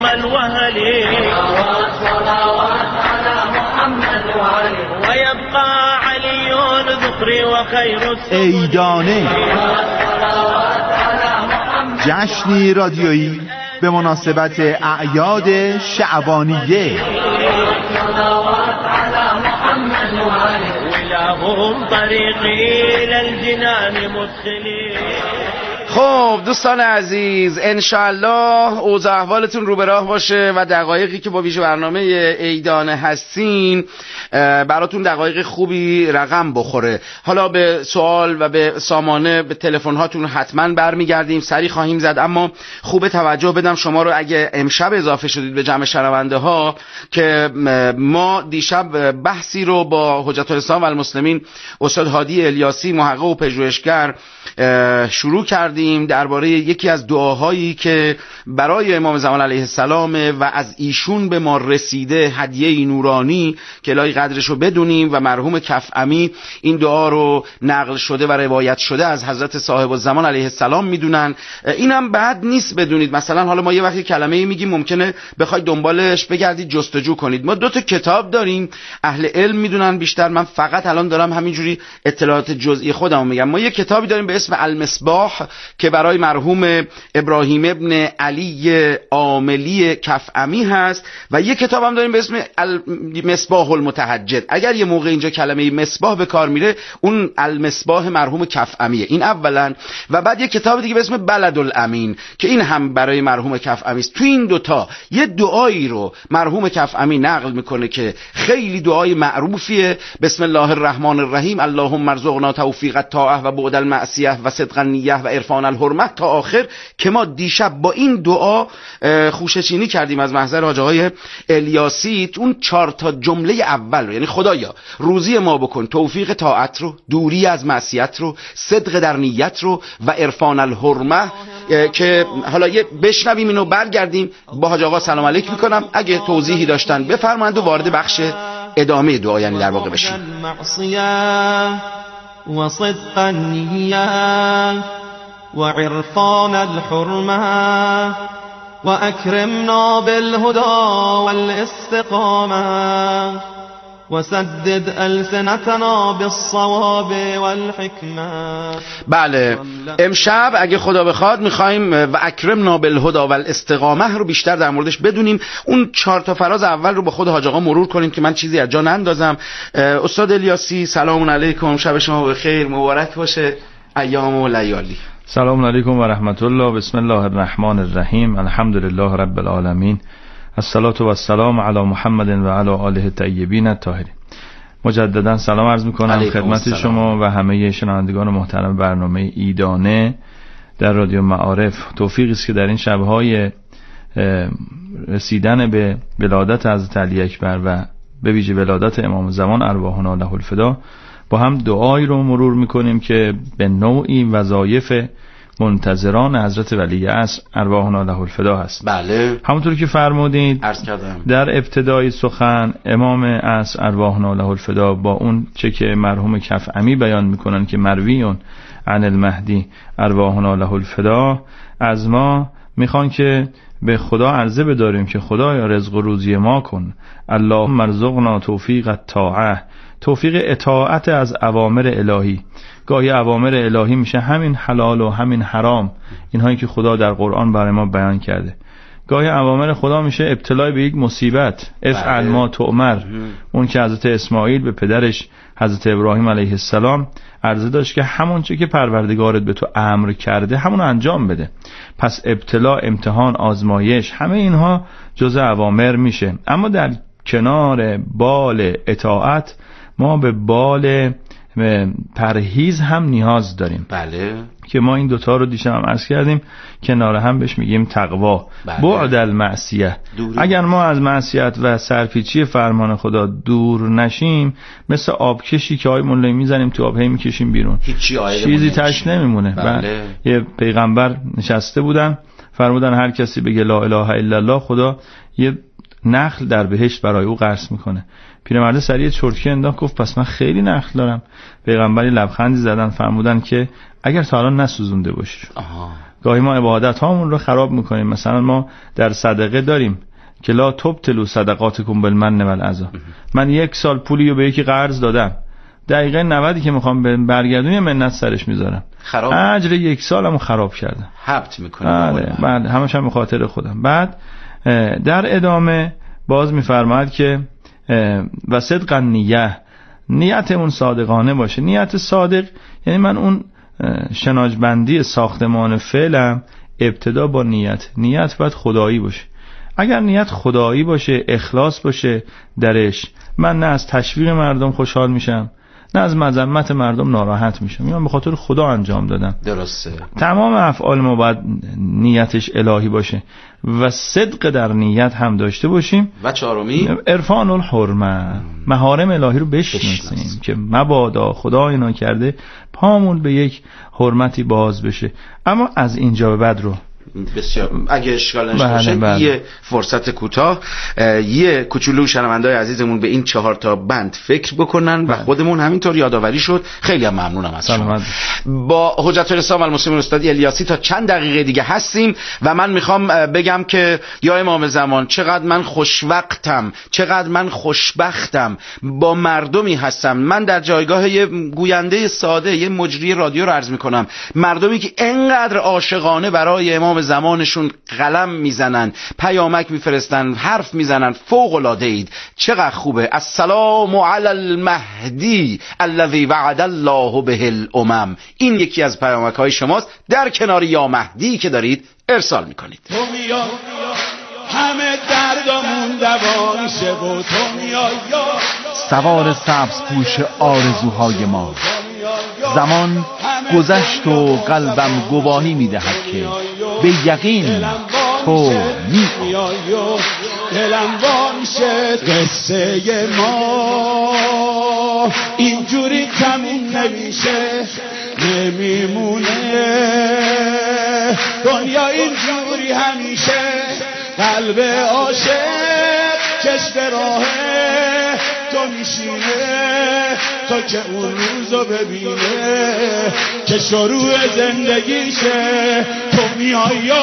الوهلي صلوات على محمد وعلي ويبقى علي ذكري وخير عیدانه، جشنی رادیویی به مناسبت اعیاد شعبانیه. صلوات على محمد وعلي ولهم طريقي للجنان مدخلي. خب دوستان عزیز، انشالله اوضاع احوالتون رو به راه باشه و دقایقی که با ویژه برنامه عیدانه هستین براتون دقایق خوبی رقم بخوره. حالا به سوال و به سامانه به تلفن هاتون حتما برمیگردیم، سری خواهیم زد، اما خوب توجه بدم شما رو اگه امشب اضافه شدید به جمع شنونده ها که ما دیشب بحثی رو با حجت الاسلام و المسلمین استاد هادی الیاسی محقق و پژوهشگر شروع کردیم درباره یکی از دعاهایی که برای امام زمان علیه السلام و از ایشون به ما رسیده، هدیه نورانی که الهی قدرش رو بدونیم، و مرحوم کفعمی این دعا رو نقل شده و روایت شده از حضرت صاحب الزمان علیه السلام میدونن. اینم بد نیست بدونید. مثلا حالا ما یه وقتی کلمه‌ای میگیم ممکنه بخواید دنبالش بگردید جستجو کنید. ما 2 تا کتاب داریم، اهل علم میدونن بیشتر، من فقط الان دارم همینجوری اطلاعات جزئی خودم میگم. ما یه کتابی داریم به اسم المصباح که برای مرحوم ابراهیم ابن علی عاملی کفعمی هست، و یک کتاب هم داریم به اسم المصباح المتهجد. اگر یه موقع اینجا کلمه مصباح به کار میره، اون المصباح مرحوم کفعمیه، این اولا. و بعد یک کتاب دیگه به اسم بلد الامین که این هم برای مرحوم کفعمی است. تو این دوتا یه دعایی رو مرحوم کفعمی نقل میکنه که خیلی دعای معروفیه، بسم الله الرحمن الرحیم، اللهم ارزقنا توفیق الطاعه و بعد المعصیه و صدق النیه و عرفان الحرمه تا آخر، که ما دیشب با این دعا خوشه‌چینی کردیم از محضر حاج آقای الیاسی. اون 4 تا جمله اول رو، یعنی خدایا روزی ما بکن توفیق طاعت رو، دوری از معصیت رو، صدق در نیت رو و عرفان الحرمه، که حالا یه بشنویم اینو برگردیم با حاج آقا سلام علیک میکنم، اگه توضیحی داشتن بفرمایند و وارد بخش ادامه دعا یعنی در واقع بشیم. وصدق النية وعرفان الحرمة وأكرمنا بالهدى والاستقامة وسدد ألسنتنا بالصواب والحكمة. بله، امشب اگه خدا بخواد میخوایم و اکرمنا بالهدى والاستقامه رو بیشتر در موردش بدونیم. اون 4 تا فراز اول رو با خود حاج آقا مرور کنیم که من چیزی از جا نندازم. استاد الیاسی سلام علیکم، شب شما بخیر، مبارک باشه ایام و لیالی. سلام علیکم و رحمت الله. بسم الله الرحمن الرحیم، الحمدلله رب العالمین، الصلاة و السلام علی محمد و علی آله الطیبین الطاهرین. مجددا سلام عرض میکنم خدمت شما و همه شنوندگان محترم برنامه عیدانه در رادیو معارف. توفیقی است که در این شبهای رسیدن به ولادت حضرت علی اکبر و به ویژه ولادت امام زمان ارواحنا له الفدا با هم دعایی رو مرور میکنیم که به نوعی وظایف منتظران حضرت ولی عصر ارواحنا له الفدا هست. بله، همونطور که فرمودید عرض کردم در ابتدای سخن امام عصر ارواحنا له الفدا با اون چه که مرحوم کفعمی بیان میکنن که مرویون عن المهدی ارواحنا له الفدا، از ما میخوان که به خدا عرضه بداریم که خدایا رزق و روزی ما کن، اللهم ارزقنا توفیق الطاعه، توفیق اطاعت از اوامر الهی. گاهی اوامر الهی میشه همین حلال و همین حرام، اینهایی که خدا در قرآن برای ما بیان کرده. گاهی اوامر خدا میشه ابتلای به یک مصیبت، افعل ما تؤمر، اون که حضرت اسماعیل به پدرش حضرت ابراهیم علیه السلام عرضه داشت که همون چه که پروردگارت به تو امر کرده همون انجام بده. پس ابتلا، امتحان، آزمایش، همه اینها جزء اوامر میشه. اما در کنار بال اطاعت ما به بال پرهیز هم نیاز داریم. بله، که ما این دوتا رو دیشب هم عرض کردیم، کنار هم بهش میگیم تقوا. بله. بعد المعصیه، اگر ما از معصیت و سرپیچی فرمان خدا دور نشیم، مثل آبکشی که آی مولایی میزنیم تو آب هی میکشیم بیرون، چیزی تش نمیمونه. بله. یه پیغمبر نشسته بودن، فرمودن هر کسی بگه لا اله الا الله خدا یه نخل در بهشت برای او غرس میکنه. پیرمرد سریع چرتکی انداخت، گفت پس من خیلی نخل دارم. پیغمبری لبخندی زدن، فرمودن که اگر تا الان نسوزونده باشی گاهی ما عبادت هامون رو خراب میکنیم. مثلا ما در صدقه داریم که لا تبطلوا صدقاتکم بالمن والعذا. من 1 سال پولی رو به یکی قرض دادم، دقیقه 90 که میخوام برگردونم منت سرش میذارم، خراب اجر 1 سالمو خراب کردم، حبط میکنم. بعد همش هم به خاطر خودم. بعد در ادامه باز میفرماید که و صدق نیتمون صادقانه باشه. نیت صادق یعنی من اون شناجبندی ساختمان فعلم ابتدا با نیت باید خدایی باشه. اگر نیت خدایی باشه، اخلاص باشه درش، من نه از تشویق مردم خوشحال میشم نه از مذمت مردم ناراحت میشم، من به خاطر خدا انجام دادم. درسته. تمام افعال ما باید نیتش الهی باشه و صدق در نیت هم داشته باشیم. و چهارمی عرفان الحرمه، محارم الهی رو بشناسیم که مبادا خدا اینا کرده پامون به یک حرمتی باز بشه. اما از اینجا به بعد رو بسیار اگه اشکال نشه باشه یه فرصت کوتاه یه کوچولو شنونده‌های عزیزمون به این 4 تا بند فکر بکنن و خودمون همینطور یادآوری شد. خیلی هم ممنونم از شما. با حجت الاسلام المسلمین استاد الیاسی تا چند دقیقه دیگه هستیم و من میخوام بگم که یا امام زمان چقدر من خوشوقتم، چقدر من خوشبختم، با مردمی هستم. من در جایگاه یه گوینده ساده، یه مجری رادیو رو عرض میکنم، مردمی که انقدر عاشقانه برای امام زمانشون قلم میزنن، پیامک میفرستن، حرف میزنن. فوق العاده اید، چقدر خوبه. السلام علی المهدی الذی وعد الله به الامم. این یکی از پیامک های شماست در کنار یا مهدی که دارید ارسال میکنید. تو میا همه دردامون دوا میشه و تو میا سوار سبز پوش آرزوهای ما. زمان گذشت و قلبم گواهی میدهد که به یقین تو میای. دلم وامیشه قصه ما اینجوری تموم نمیشه، نمیمونه دنیا اینجوری همیشه. قلب عاشق چشم راهه تو میشینه تا که اون روزو ببینه که شروع زندگیشه. تو میایی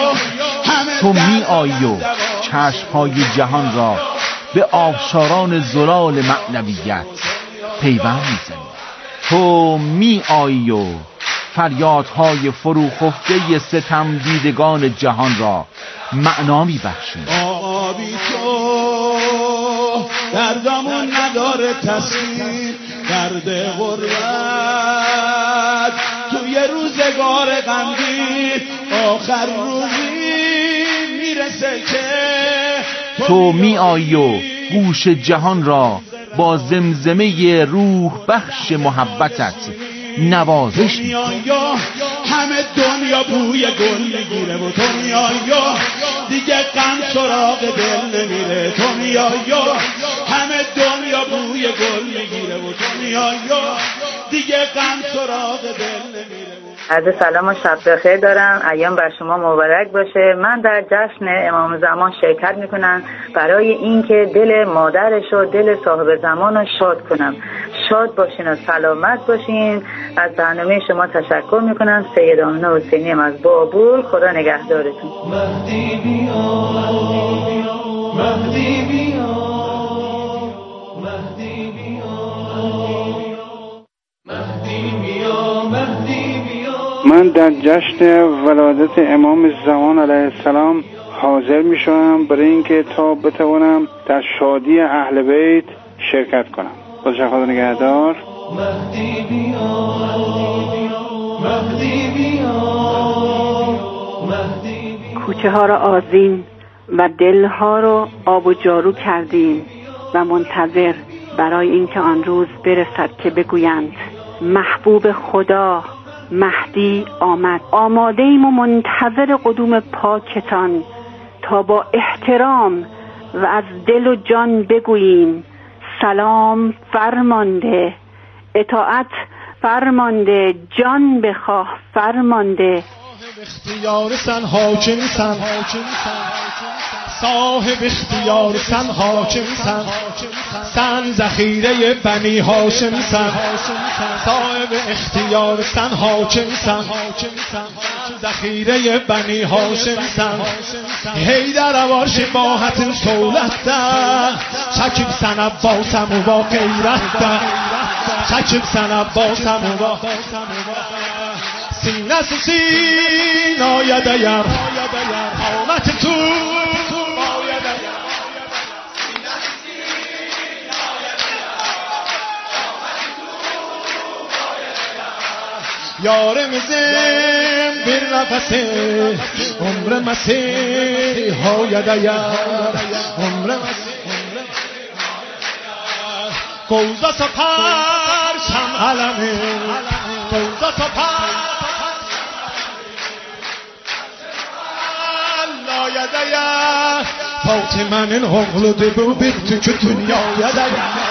و چشمهای جهان را به آبشاران زلال معنویت پیوند میزنی. تو میایی و فریادهای فروخفته ستم دیدگان جهان را معنا میبخشی. آبی تو دردمون نداره تصویر، درد غربت توی روزگار غمگین آخر روزی میرسه که تو میایی و گوش جهان را با زمزمه روح بخش محبتت نوازش میکنی. همه دنیا بوی گل میگیره و تو میایی، دیگه غم سراغ دل نمیره. تو میایی همه دنیا بوی گل میگیره و تو میایی، دیگه غم سراغ دل نمیره. عرض سلام و شب بخیر دارم. ایام بر شما مبارک باشه. من در جشن امام زمان شرکت میکنم برای اینکه دل مادرش و دل صاحب زمان رو شاد کنم. شاد باشین و سلامت باشین. از برنامه شما تشکر میکنم. سید آمنه حسینی از بابول. خدا نگهدارتون. مهدی بیا، مهدی بیا، مهدی بیا، مهدی بیا، مهدی بیا. من در جشن ولادت امام زمان علیه السلام حاضر می شوم برای اینکه تا بتوانم در شادی اهل بیت شرکت کنم. خدا نگهدار. مهدی بیا، مهدی بیا، مهدی بیا. کوچه ها را آذین و دل ها را آب و جارو کردیم و منتظر برای اینکه آن روز برسد که بگویند محبوب خدا مهدی آمد. آماده ایم و منتظر قدوم پاکتان تا با احترام و از دل و جان بگوییم سلام فرمانده، اطاعت فرمانده، جان بخواه فرمانده. اختیار سن حاکم سن، صاحب اختیار سن حاکم سن، سن ذخیره بنی هاشم سن، صاحب اختیار سن حاکم سن. ذخیره بنی هاشم حیدر واش باحت سولت شکیب سنب باسم و با غیرت شکیب سنب باسم و با سینه سینای دیر آمد تو یار مزم بر نفسه عمر مسیح های دیر عمر گوزا سپر شم علمه گوزا سپر لا یدیر فاطمه الحقل دبو بیت که دنیا یدیر.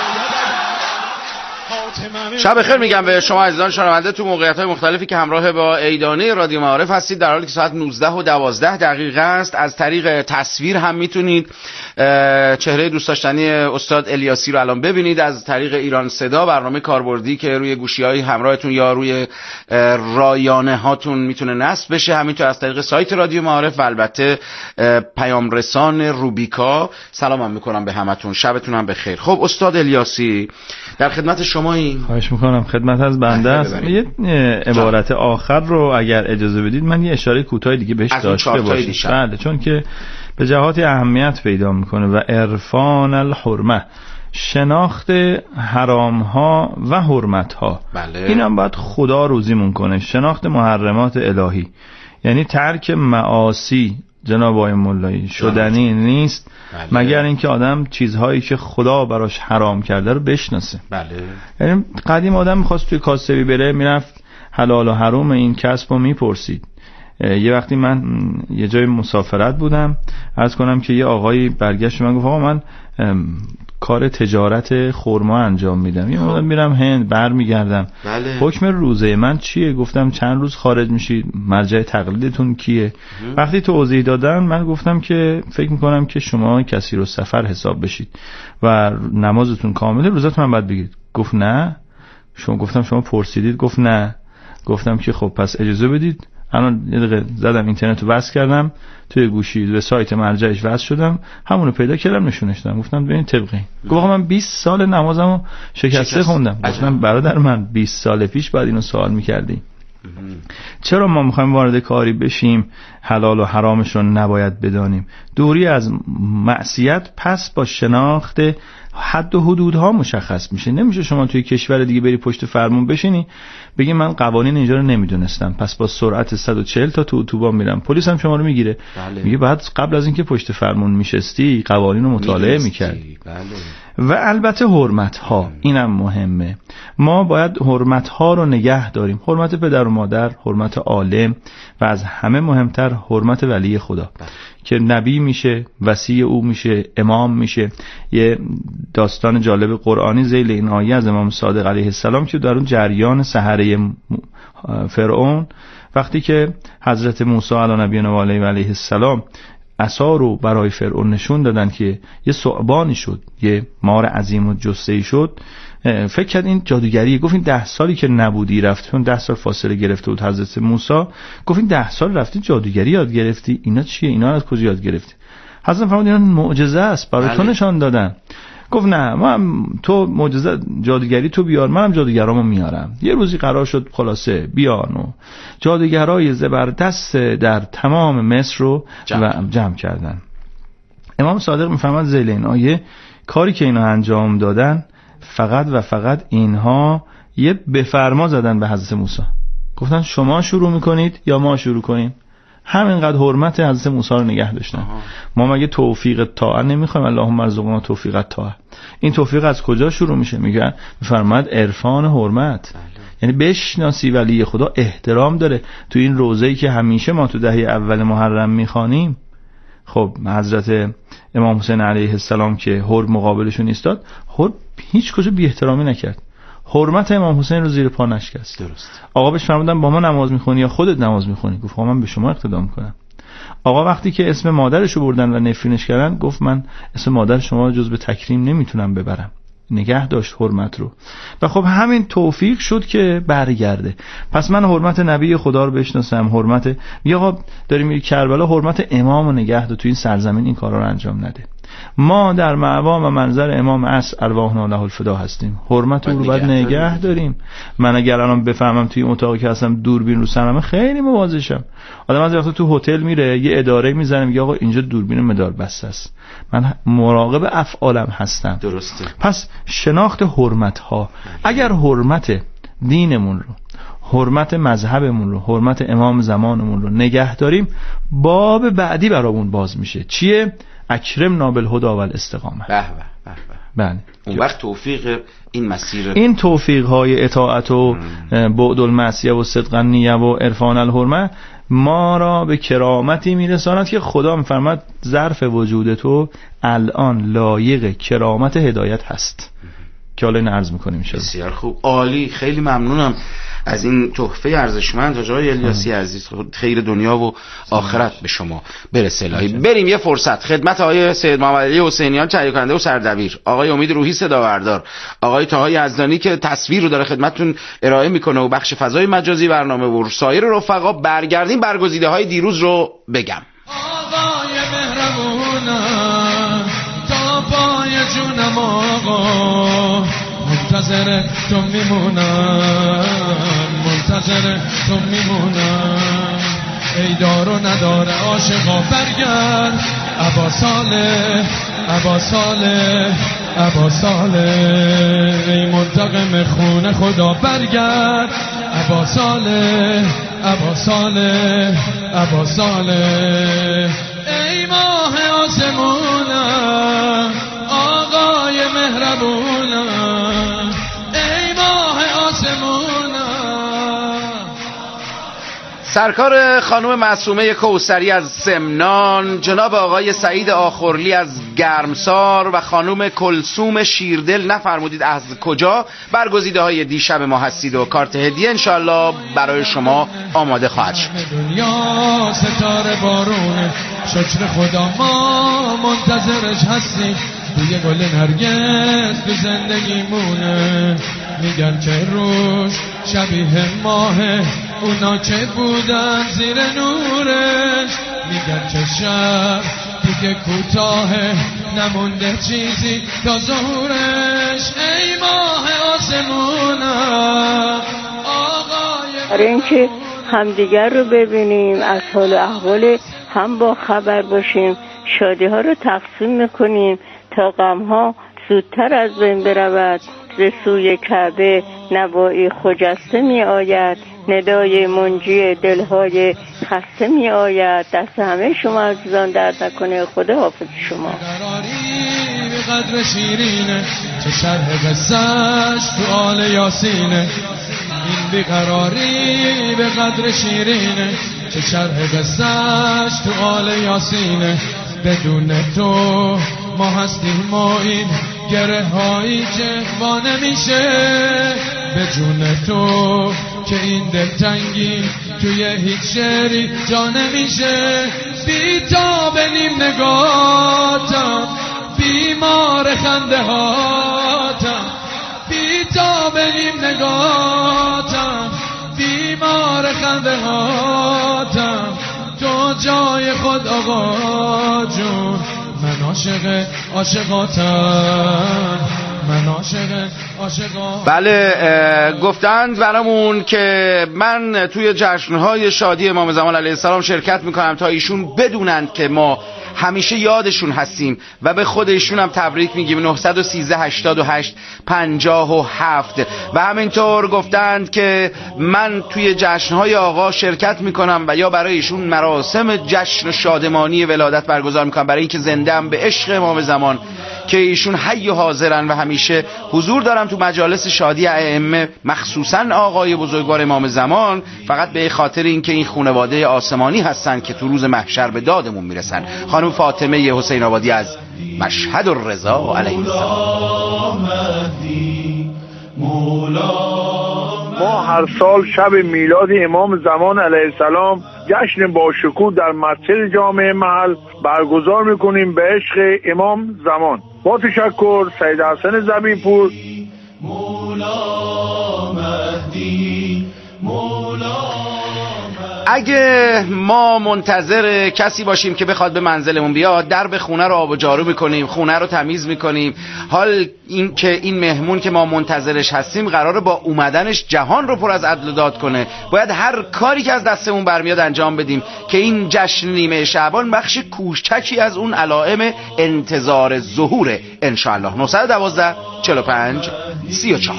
شب بخیر میگم به شما عزیزان شنونده تو موقعیت‌های مختلفی که همراه با ایدانه رادیو معارف هستید، در حالی که ساعت 19:12 است. از طریق تصویر هم میتونید چهره دوست داشتنی استاد الیاسی رو الان ببینید. از طریق ایران صدا برنامه کاربردی که روی گوشی‌های همراهتون یا روی رایانه هاتون میتونه نصب بشه، همینطور از طریق سایت رادیو معارف و البته پیام رسان روبیکا. سلام میکنم به همتون، شبتون هم بخیر. خب استاد الیاسی در خدمت شما. خواهش میکنم، خدمت از بنده است. یه عبارت آخر رو اگر اجازه بدید من یه اشاره کوتاه دیگه بهش داشته باشم. بله، چون که به جهات اهمیت پیدا میکنه. و عرفان الحرمه، شناخت حرام ها و حرمت ها. بله. اینم باید خدا روزیمون کنه. شناخت محرمات الهی یعنی ترک معاصی جناب آقای مولایی شدنی نیست. بله. مگر اینکه آدم چیزهایی که خدا براش حرام کرده رو بشناسه. بله. یعنی قدیم آدم میخواست توی کاسبی بره، میرفت حلال و حرام این کسب رو میپرسید. یه وقتی من یه جای مسافرت بودم، عرض کنم که یه آقایی برگشت من گفت آقا من کار تجارت خرما انجام میدم، یه مدت میرم هند برمیگردم. بله. حکم روزه من چیه؟ گفتم چند روز خارج میشید، مرجع تقلیدتون کیه؟ وقتی توضیح دادن من گفتم که فکر میکنم که شما کثیر السفر حساب بشید و نمازتون کامله، روزتون هم باید بگیرید. گفت نه. گفتم شما پرسیدید؟ گفت نه. گفتم که خب پس اجازه بدید الان یه دقیقه زدم اینترنت رو بس کردم، توی گوشی به سایت مرجعش وصل شدم، همونو پیدا کردم نشونش دادم، گفتم ببین طبقی. گفت من 20 سال نمازمو شکسته خوندم. گفتم برادر من 20 سال پیش بعد اینو سوال می‌کردی. چرا ما میخوایم وارد کاری بشیم حلال و حرامش رو نباید بدانیم؟ دوری از معصیت پس با شناخت حد و حدودها مشخص میشه. نمیشه شما توی کشور دیگه بری پشت فرمون بشینی بگی من قوانین اینجا رو نمیدونستم، پس با سرعت 140 تا تو اتوبان میرم، پلیس هم شما رو میگیره. بله. میگه بعد قبل از اینکه پشت فرمون میشستی قوانین رو مطالعه میکردی. بله. و البته حرمت ها، اینم مهمه. ما باید حرمت ها رو نگه داریم، حرمت پدر و مادر، حرمت عالم و از همه مهمتر حرمت ولی خدا. بله. که نبی میشه، وصی او میشه، امام میشه. یه داستان جالب قرآنی ذیل این آیه از امام صادق علیه السلام که در اون جریان سحره فرعون، وقتی که حضرت موسی علی نبینا و علیه السلام عصا رو برای فرعون نشون دادن که یه ثعبانی شد، یه مار عظیم و جثه‌ای شد، فکر کرد این جادوگریه. گفت این 10 سالی که نبودی رفت، چون 10 سال فاصله گرفته بود حضرت موسی. گفت این 10 سال رفتی جادوگری یاد گرفتی؟ اینا چیه؟ اینا از کجا یاد گرفتی؟ حضرت فرمود اینا معجزه است، برای تو نشان دادن. گفت نه، من تو معجزه جادوگری تو بیار، منم جادوگرامو میارم. یه روزی قرار شد خلاصه بیان و جادوگرای زبردست در تمام مصر رو جمع کردن. امام صادق میفهمد ذیل این آیه کاری که اینا انجام دادن فقط و فقط اینها یه بفرما زدن به حضرت موسی، گفتن شما شروع میکنید یا ما شروع کنیم. همینقدر حرمت حضرت موسی رو نگه داشتن. ما مگه توفیق طاعت نمیخوایم؟ اللهم ارزقنا توفیق طاعت. این توفیق از کجا شروع میشه؟ میگن فرماد عرفان حرمت. یعنی بشناسی ولی خدا، احترام داره. تو این روزه‌ای که همیشه ما تو دهه اول محرم میخوانیم، خب حضرت امام حسین علیه السلام که حرم مقابلشون ایستاد، حرم هیچ کجا بی احترامی نکرد، حرمت امام حسین رو زیر پا نشکست. درست. آقا بهش فرمودن با ما نماز میخونی یا خودت نماز میخونی؟ گفت من به شما اقتدا میکنم. آقا وقتی که اسم مادرش رو بردن و نفرینش کردن، گفت من اسم مادر شما رو جز به تکریم نمیتونم ببرم. نگه داشت حرمت رو و خب همین توفیق شد که برگرده. پس من حرمت نبی خدا رو بشناسم، حرمت یا آقا داریم میری کربلا، حرمت امام رو نگه دار، تو این سرزمین این کارا رو انجام نده. ما در معوا و منظر امام عصر ارواحنا له الفدا هستیم، حرمت او رو باید نگه داریم. من اگر الان بفهمم توی اتاقی که هستم دوربین رو سرمه، خیلی مواظبم. آدم از وقتی تو هتل میره یه اداره میزنه میگه آقا اینجا دوربین مدار بسته است، من مراقب افعالم هستم. درسته. پس شناخت حرمت ها، اگر حرمت دینمون رو، حرمت مذهبمون رو، حرمت امام زمانمون رو نگه داریم، باب بعدی برامون باز میشه. چیه؟ اکرمنا بالهدی والاستقامه. به به به به. بله. اون وقت توفیق این مسیر، این توفیق های اطاعت و بعد المعصیه و صدق النیه و عرفان الحرمه ما را به کرامتی میرساند که خدا میفرماد ظرف وجود تو الان لایق کرامت هدایت هست که حالا این عرض میکنیم. بسیار خوب، عالی، خیلی ممنونم از این تحفه ارزشمند حاج آقای الیاسی عزیز. خیر دنیا و آخرت به شما برسه الهی. بریم یه فرصت خدمت آقای سید محمد علی حسینیان تهیه کننده و سردبیر، آقای امید روحی صدا بردار، آقای طاها یزدانی که تصویر رو داره خدمتتون ارائه میکنه و بخش فضای مجازی برنامه و سایر رفقا. برگردیم برگزیده های دیروز رو بگم. آقای مهربونم تا پای جونم آقا، منتظر تو میمونم، منتظر تو میمونم. ای دار و نداره عاشقا برگرد، ابا صالح ابا صالح ابا صالح. ای منتقم خون خدا برگرد، ابا صالح ابا صالح ابا صالح. ای ماه آسمونم آقای مهربونم، ای ماه آسمونم. سرکار خانم معصومه کوثری از سمنان، جناب آقای سعید آخرلی از گرمسار و خانم کلثوم شیردل، نفرمودید از کجا. برگزیده های دیشب ما هستید و کارت هدیه انشالله برای شما آماده خواهد شد. دنیا ستاره بارونه، شکر خدا ما منتظرش هستیم. توی گل نرگس تو زندگیمونه، میگن که روش شبیه ماهه، اونا که بودن زیر نورش. میگن که شب دیگه کوتاهه، نمونده چیزی تا ظهورش. ای ماه آسمونم آقای. برای اینکه همدیگر رو ببینیم، از حال و احوال هم با خبر باشیم، شادی ها رو تقسیم میکنیم تا غم ها زودتر از بین برود. ز سوی کعبه نوایی خجسته می آید، ندای منجی دلهای خسته می آید. دست همه شما عزیزان درد نکنه. خدا حافظ شما. به قدر شیرینه چه شرح قصهش تو آل یاسینه. این بیقراری به قدر شیرینه چه شرح قصهش تو آل یاسینه. بدون تو ما هستیم، ما این گره هایی جوا نمیشه. به جون تو که این دلتنگی توی هیچ شعری جا نمیشه. بی تا بنیم نگاتم، بیمار خنده هاتم. بی تا بنیم نگاتم، بیمار خنده هاتم. تو جای خود آقا جون، من عاشق عاشقاتم، من عاشق عاشقاتم. بله، گفتند برامون که من توی جشنهای شادی امام زمان علیه السلام شرکت میکنم تا ایشون بدونند که ما همیشه یادشون هستیم و به خود ایشون هم تبریک میگیم. 913 88 57. و همینطور گفتند که من توی جشنهای آقا شرکت میکنم و یا برای ایشون مراسم جشن شادمانی ولادت برگزار میکنم، برای اینکه زنده‌ام به عشق امام زمان که ایشون حی و حاضرن و همیشه حضور دارم تو مجالس شادی ائمه، مخصوصا آقای بزرگوار امام زمان، فقط به خاطر اینکه این خانواده آسمانی هستن که تو روز محشر به دادمون میرسن. خانم فاطمه حسین آبادی از مشهد الرضا علیه السلام. ما هر سال شب میلاد امام زمان علیه السلام جشن باشکوه در مسجد جامع محل برگزار میکنیم به عشق امام زمان. با تشکر، سید حسن زمینپور. مولا مهدی مولا. اگه ما منتظر کسی باشیم که بخواد به منزلمون بیاد، درب خونه رو آب و جارو میکنیم، خونه رو تمیز میکنیم، حال این که این مهمون که ما منتظرش هستیم قراره با اومدنش جهان رو پر از عدل و داد کنه، باید هر کاری که از دستمون برمیاد انجام بدیم که این جشن نیمه شعبان بخش کوچکی از اون علائم انتظار ظهوره. انشاءالله. 912 45 34.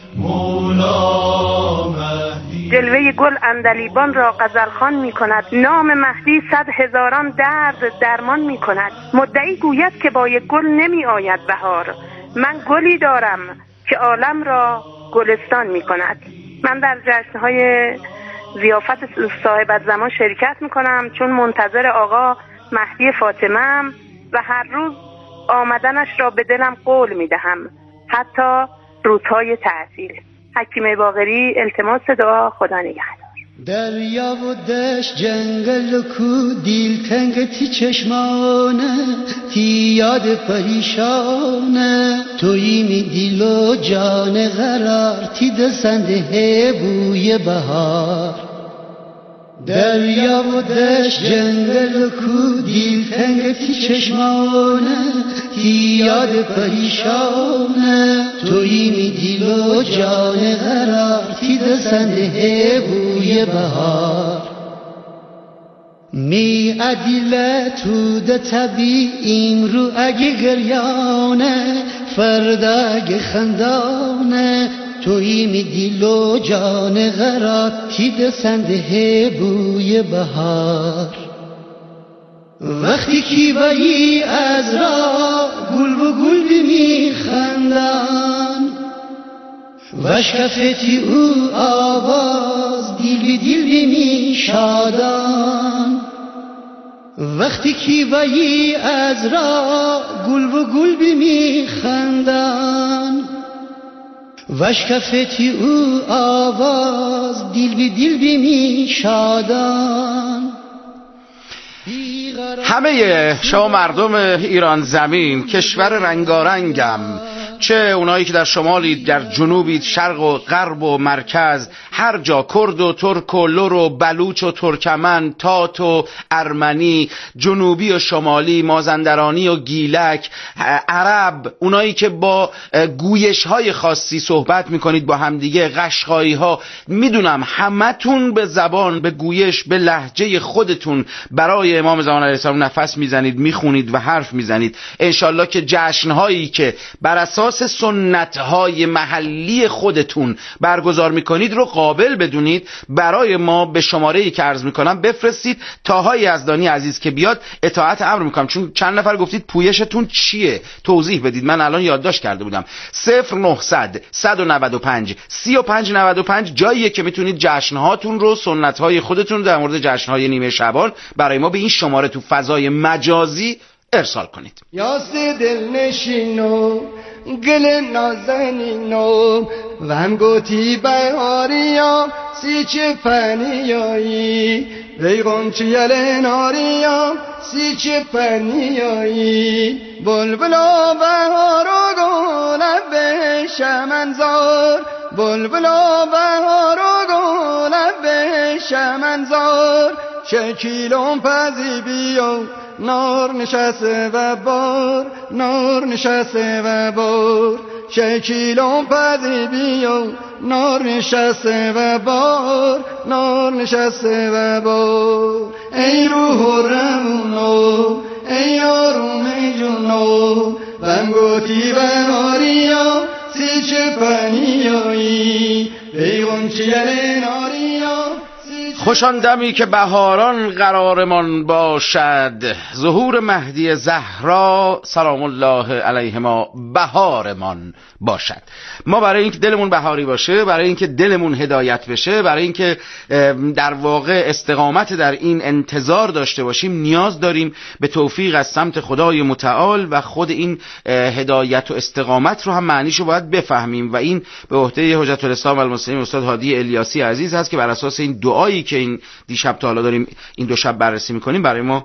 جلوه گل اندلیبان را غزلخوان می کند، نام مهدی 100,000 درد درمان می کند. مدعی گوید که با یک گل نمی آید بهار، من گلی دارم که عالم را گلستان می کند. من در جشنهای ضیافت صاحب الزمان شرکت می کنم چون منتظر آقا مهدی فاطمه‌ام و هر روز آمدنش را به دلم قول می دهم، حتی روزهای تعطیل. حکیم باقری، التماس دعا. خدا نگهدار. دریا و دشت جنگل و کو دیلتنگ تی چشمانه تی یاد پریشانه تویی می دیل و جان قرار تی دسنده بوی بهار. دریا و دشت جنگل و کو دیلتنگ تی چشمانه تی یاد پریشانه تویی می دیل و جان قرار تی دسنده بوی بهار. می عدیله تو ده طبی امرو اگه گریانه فردا اگه خندانه تویی می دیل و جان قرار تی دسنده بوی بهار. وقتی کی بایی از را گل و گل می خندن و شکفتی او آواز دیل به دیل می شادن. وقتی کی بایی از را گل و گل می خندن و شکفتی او آواز دیل به دیل می شادن. همه شما مردم ایران زمین، کشور رنگارنگم، چه اونایی که در شمالید، در جنوبید، شرق و غرب و مرکز، هر جا، کرد و ترک و لر و بلوچ و ترکمن، تات و ارمنی، جنوبی و شمالی، مازندرانی و گیلک، عرب، اونایی که با گویش های خاصی صحبت میکنید با همدیگه، قشقایی ها، میدونم همتون به زبان، به گویش، به لهجه خودتون برای امام زمان علیه السلام نفس میزنید، میخونید و حرف میزنید. انشالله که جشنهایی که بر اساس سنت‌های محلی خودتون برگزار میکنید رو قابل بدونید، برای ما به شماره‌ای که عرض میکنم بفرستید. تاهای یزدانی عزیز که بیاد اطاعت امر میکنم، چون چند نفر گفتید پویشتون چیه، توضیح بدید. من الان یادداشت کرده بودم. 0900 195 3595 جاییه که میتونید جشنهاتون رو، سنت‌های خودتون در مورد جشن‌های نیمه شعبان برای ما به این شماره تو فضای مجازی ارسال کنید. یاس دل نشینو گل نازنینو و هم گوتی بهاریا سی چه فنیایی ویغم چیل ناریا سی چه فنیایی بلبلا بهارو گونه به شمنزار بلبلا بهارو گونه به شمنزار شکیلون پذی بیو نار نشسته و بار نار نشسته و بار شکیلون پذی بیو نار نشسته و بار نار نشسته و بار. ای روح رمونو ای آروم جونو بمگوتی و ناریا سی چه پنیایی بیگون چیل ناریا. خوشان دمی که بهاران قرارمان باشد، ظهور مهدی زهرا سلام الله علیهما بهارمان باشد. ما برای اینکه دلمون بهاری باشه، برای اینکه دلمون هدایت بشه، برای اینکه در واقع استقامت در این انتظار داشته باشیم، نیاز داریم به توفیق از سمت خدای متعال و خود این هدایت و استقامت رو هم معنیشو باید بفهمیم و این به عهده حجت الاسلام و المسلمین استاد هادی الیاسی عزیز هست که بر اساس این دعایی که این دیشب تا حالا داریم این دو شب بررسی میکنیم برای ما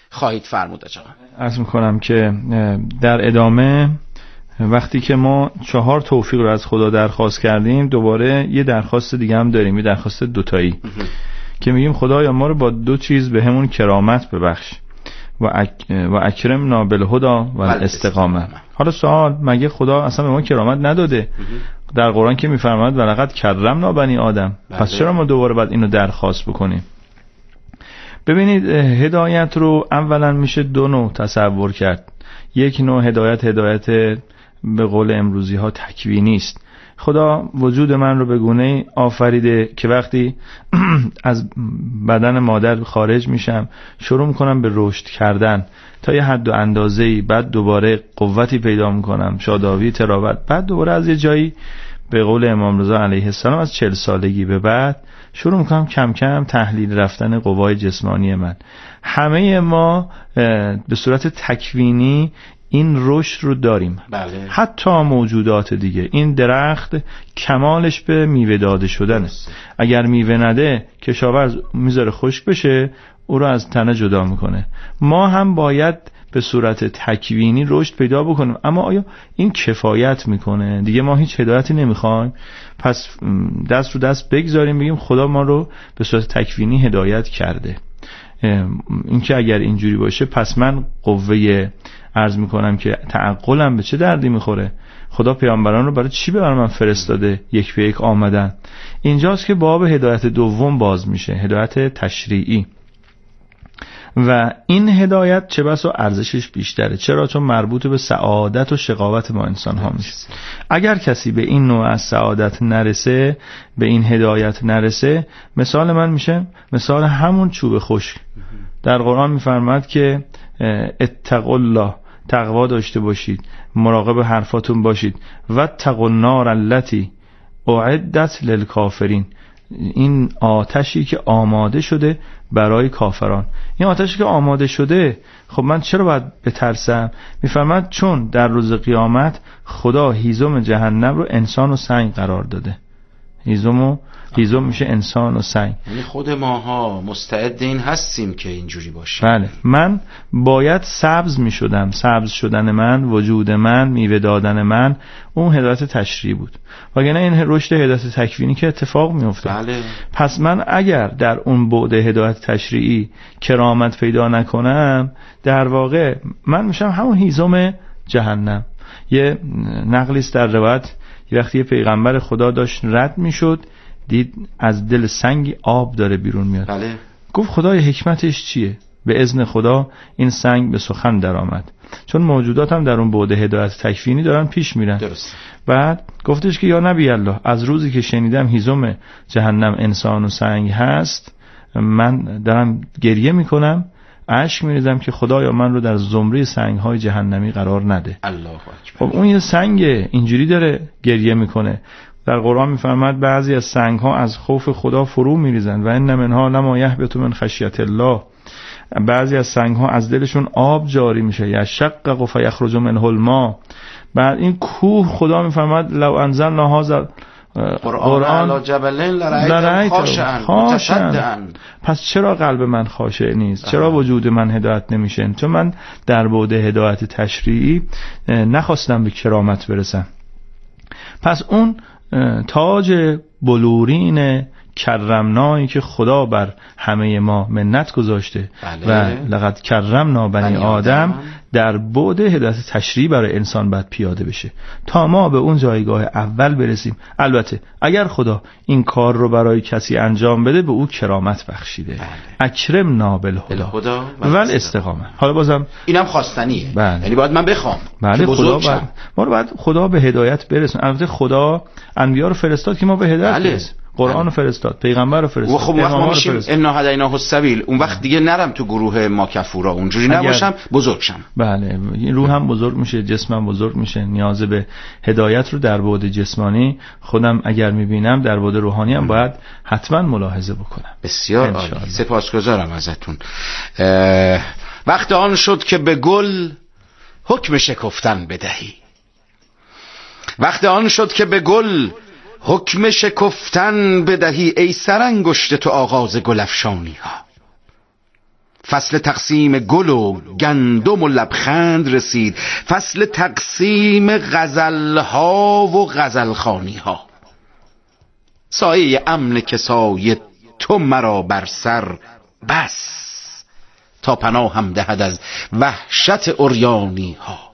خواهید فرمود آقا؟ عرض میکنم که در ادامه وقتی که ما 4 توفیق رو از خدا درخواست کردیم، دوباره یه درخواست دیگه هم داریم، یه درخواست دوتایی که میگیم خدایا ما رو با 2 چیز به همون کرامت ببخش و اکرمنا بالهدی و الاستقامه. حالا سوال، مگه خدا اصلا به ما کرامت نداده؟ در قرآن که میفرماید ولقد کرمنا بنی آدم. پس چرا ما دوباره باید اینو درخواست بکنیم؟ ببینید، هدایت رو اولا میشه 2 نوع تصور کرد. یک نوع هدایت به قول امروزی ها تکوینی است. خدا وجود من رو به گونه‌ای آفریده که وقتی از بدن مادر خارج میشم شروع میکنم به رشد کردن تا یه حد و اندازه‌ای، بعد دوباره قوتی پیدا میکنم، شادابی، تراوت، بعد دوباره از یه جایی به قول امام رضا علیه السلام از 40 سالگی به بعد شروع میکنم کم کم تحلیل رفتن قوای جسمانی من. همه ما به صورت تکوینی این رشد رو داریم. بله. حتی موجودات دیگه، این درخت کمالش به میوه داده شدنه. اگر میوه نده کشاورز میذاره خشک بشه، او رو از تنه جدا میکنه. ما هم باید به صورت تکوینی رشد پیدا بکنیم. اما آیا این کفایت میکنه؟ دیگه ما هیچ هدایتی نمیخوایم، پس دست رو دست بگذاریم بگیم خدا ما رو به صورت تکوینی هدایت کرده. این که اگر اینجوری باشه پس من قوه عرض میکنم که تعقلم به چه دردی میخوره؟ خدا پیامبران رو برای چی برای من فرستاده؟ یک به یک آمدن. اینجاست که باب هدایت دوم باز میشه، هدایت تشریعی. و این هدایت چه بسا ارزشش بیشتره. چرا؟ چون مربوط به سعادت و شقاوت ما انسان ها میشه. اگر کسی به این نوع از سعادت نرسه، به این هدایت نرسه، مثال من میشه مثال همون چوب خشک. در قرآن میفرماد که اتقوا الله، تقوا داشته باشید، مراقب حرفاتون باشید، و اتقوا النار التي اعدت للکافرین. این آتشی که آماده شده برای کافران. این آتشی که آماده شده، خب من چرا باید بترسم؟ میفرماد چون در روز قیامت خدا هیزم جهنم رو انسان و سنگ قرار داده. هیزم میشه انسان و سنگ. یعنی خود ماها مستعد این هستیم که اینجوری باشه. بله، من باید سبز میشدم. سبز شدن من، وجود من، میوه دادن من، اون هدایت تشریعی بود. وگرنه این رشد هدایت تکوینی که اتفاق میفته. بله. پس من اگر در اون بعد هدایت تشریعی کرامت پیدا نکنم، در واقع من میشم همون هیزم جهنم. یه نقلی است در روایت، وقتی یه پیغمبر خدا داشت رد میشد، دید از دل سنگی آب داره بیرون میاد. بله. گفت خدای حکمتش چیه؟ به اذن خدا این سنگ به سخن در آمد. چون موجودات هم در اون بعد هدایت تکوینی دارن پیش میرن. درست. بعد گفتش که یا نبی الله، از روزی که شنیدم هیزم جهنم انسان و سنگ هست، من دارم گریه میکنم، اشک میریزم که خدایا من رو در زمره سنگ های جهنمی قرار نده. الله اکبر. خب اون یه سنگ اینجوری داره گریه میکنه. در قرآن میفرماد بعضی از سنگ ها از خوف خدا فرو میریزن و ان منها لما یهبط من خشیت الله. بعضی از سنگ ها از دلشون آب جاری میشه، یشقق فیخرج منه الماء. بعد این کوه خدا میفرماد لو انزلنا هذا قرآن علی جبلین لرأیتم خاشعا. پس چرا قلب من خاشع نیست؟ چرا وجود من هدایت نمیشه؟ چون من در بعد هدایت تشریعی نخواستم به کرامت برسم. پس اون تاج بلورین کرمنایی که خدا بر همه ما منت گذاشته، بله. و لقد کرمنا بنی آدم، در بعد هدایت تشریعی برای انسان باید پیاده بشه تا ما به اون جایگاه اول برسیم. البته اگر خدا این کار رو برای کسی انجام بده، به او کرامت بخشیده. بله. اکرمنا بالهدی و الاستقامه. حالا بازم اینم خواستنیه. بله. یعنی باید من بخوام. بله، ما رو باید خدا به هدایت برسونه. البته خدا انبیا رو فرستاد که ما به هدایت برسیم. قرآن رو فرستاد، پیغمبر رو فرستاد. خب وقت ما میشیم انا هدیناه السبیل، اون وقت دیگه نرم تو گروه ما کفورا، اونجوری نباشم، بزرگ شم. بله، روح هم بزرگ میشه، جسمم بزرگ میشه. نیاز به هدایت رو در بعد جسمانی خودم اگر میبینم، در بعد روحانی هم باید حتما ملاحظه بکنم. بسیار عالی، سپاسگزارم ازتون. وقت آن شد که به گل حکم شکفتن بدهی. وقت آن شد که به گل حکم شکفتن بدهی، ای سرانگشت تو آغاز گلفشانی ها. فصل تقسیم گل و گندم و لبخند رسید، فصل تقسیم غزلها و غزلخوانیها. سایه امن کسای تو مرا بر سر بس، تا پناهم دهد از وحشت عریانیها.